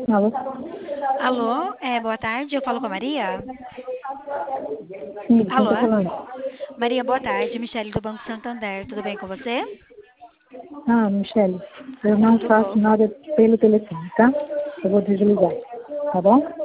Alô? Alô, boa tarde, eu falo com a Maria? Sim, quem Alô, tá falando? Maria, boa tarde, Michele do Banco Santander, tudo bem com você? Ah, Michele, eu não Tudo faço bom. nada pelo telefone, tá? Eu vou desligar, tá bom?